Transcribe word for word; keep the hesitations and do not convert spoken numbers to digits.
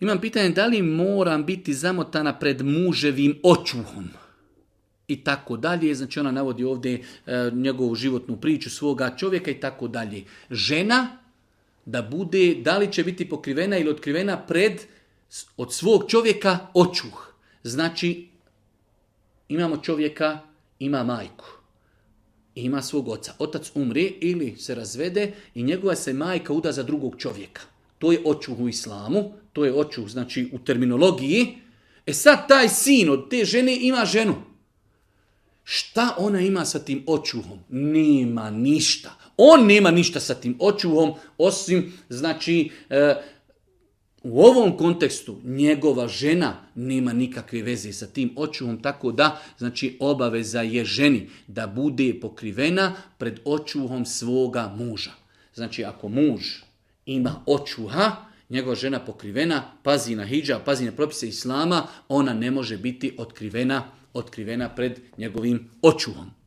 Imam pitanje da li moram biti zamotana pred muževim očuhom? I tako dalje. Znači ona navodi ovdje e, njegovu životnu priču svoga čovjeka i tako dalje. Žena da bude, da li će biti pokrivena ili otkrivena pred od svog čovjeka očuh. Znači imamo čovjeka, ima majku. Ima svog oca. Otac umre ili se razvede i njegova se majka uda za drugog čovjeka. To je očuh u islamu. To je očuh, znači u terminologiji. E sad taj sin od te žene ima ženu. Šta ona ima sa tim očuhom? Nema ništa. On nema ništa sa tim očuhom, osim, znači, e, u ovom kontekstu njegova žena nema nikakve veze sa tim očuhom, tako da, znači, obaveza je ženi da bude pokrivena pred očuhom svoga muža. Znači, ako muž ima očuha, njegova žena pokrivena, pazi na hidžab, pazi na propise islama, ona ne može biti otkrivena, otkrivena pred njegovim očuhom.